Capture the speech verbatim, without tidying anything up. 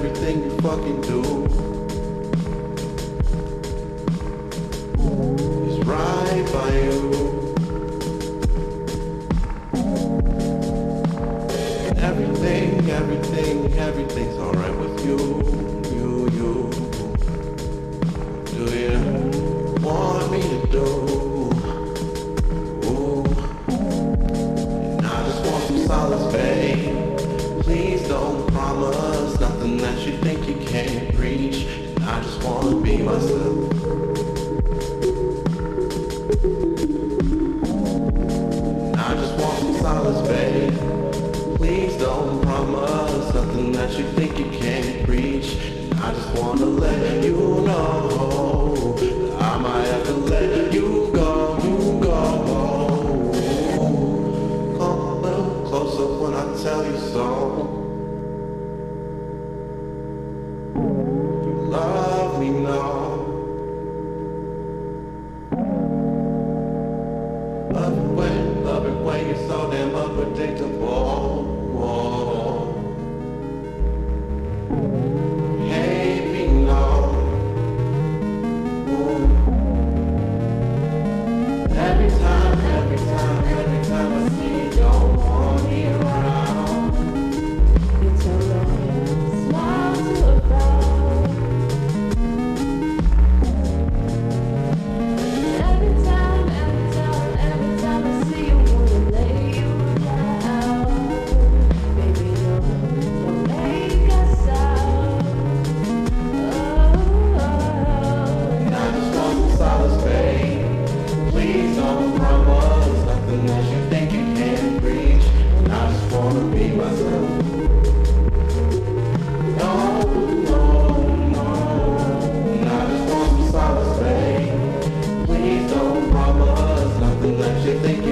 everything you fucking do is right by you. Everything, everything, everything's alright with you, you, you. Do you want me to do? Ooh. And I just want some solace, babe. Please don't promise nothing that you think you can't reach. And I just wanna be myself. And I just want some solace, babe. Please don't promise nothing that you think you can't reach. And I just wanna let you know that I might have to let you go, you go. Come a little closer when I tell you so. You love me now. Love it when, love it when you're so damn unpredictable. Whoa. Hate me now. Ooh. Every time, every time, every time I see you, don't want me around. It's a long smile to a crowd. Every time, every time, every time I see you, wanna lay you down. Baby, don't, don't make a sound. And I just want some solace, babe. Please don't promise nothing that you think you can't reach. And I just wanna be myself. No, no, no. And I just want some solace, babe. Please don't promise nothing that you think